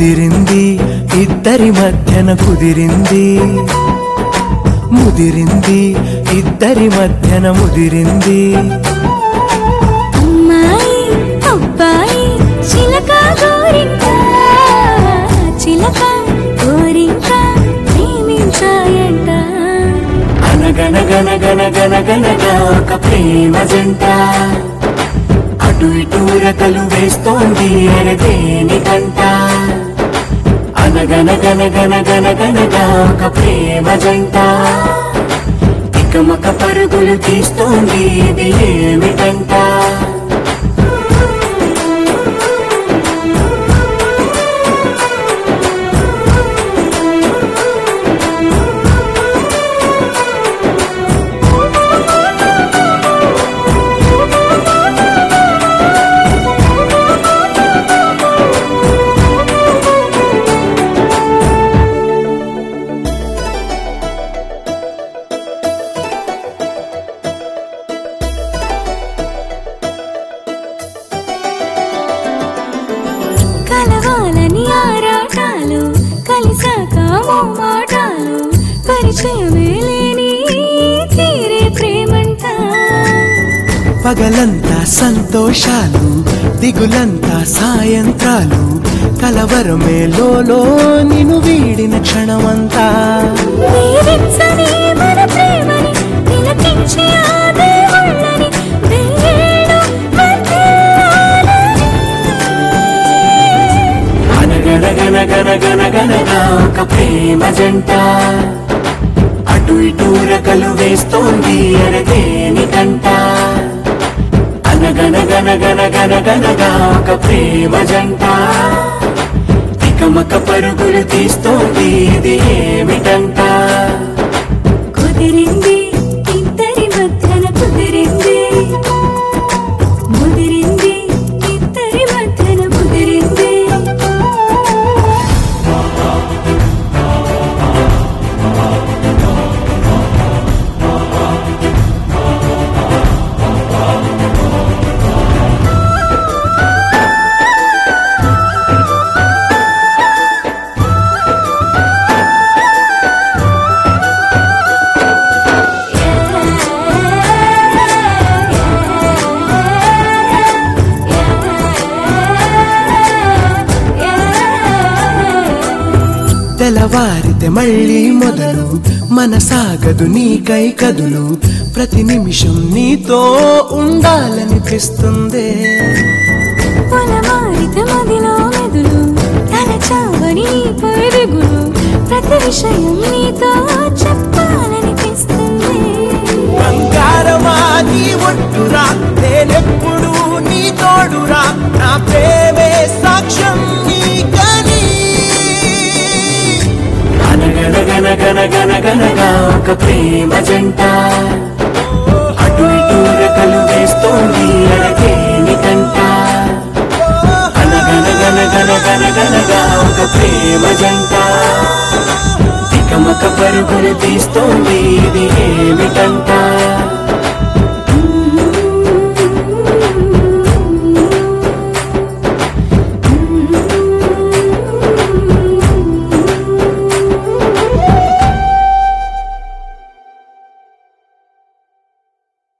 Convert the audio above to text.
ముదిరింది ఇద్దరి మధ్యన కుదిరింది, ముదిరింది ఇద్దరి మధ్యన ముదిరింది. అమ్మాయి అబ్బాయి చిలక గోరింక, చిలక గోరింక ప్రేమించాయంట. అనగనగనగనగనగనగా ఒక ప్రేమ జంట, అటు ఇటు రెక్కలు వేస్తోంది ఎరదేనికంట. అనగనగనగనగనగనగా ఒక ప్రేమ జంట, ఇకమక పరుగులు తీస్తోంది ఇది ఏమిటంట. కలవాలని ఆరాటాలు, కలిసాక మాటాలు, పరిచయమే లేని తీరే ప్రేమంట. పగలంతా సంతోషాలు, దిగులంతా సాయంత్రాలు, కలవరమే లోలో నిన్ను వీడిన క్షణమంతా. దీవించని మన ప్రేమని, తిలకించి ఆ దేవుళ్ళని, వెయ్యేళ్ళు వర్ధిల్లాలని. అనగనగనగనగనగనగా ఒక ప్రేమ జంట, అటు ఇటు రెక్కలు వేస్తోంది ఎరదేనికంట. అనగనగనగనగనగనగా ఒక ప్రేమ జంట, ఇకమక పరుగులు తీస్తోంది ఇది ఏమిటంట. కుదిరింది ఇద్దరి మధ్యన కుదిరింది, ముదిరింది ఇద్దరి మధ్యన ముదిరింది. తెల్లవారితే మళ్ళీ మొదలు, మనసాగదు నీకై కదులు, ప్రతి నిమిషం నీతో ఉండాలనిపిస్తుంది. పొలమారితే మదిలో మెదులు, తలచావని నీపై దిగులు, ప్రతి విషయం నీతో చెప్పాలనిపిస్తుంది. బంగారమా నీ ఒట్టురా, నేనెప్పుడు నీ తోడురా, నా ప్రేమే సాక్ష్యం నీకని. అనగనగనగనగనగనగా ఒక ప్రేమ జంట, అటు ఇటు రెక్కలు వేస్తోంది ఎరదేనికంట. అనగనగనగనగనగనగా ఒక ప్రేమ జంట, ఇకమక పరుగులు తీస్తోంది ఇది ఏమిటంట.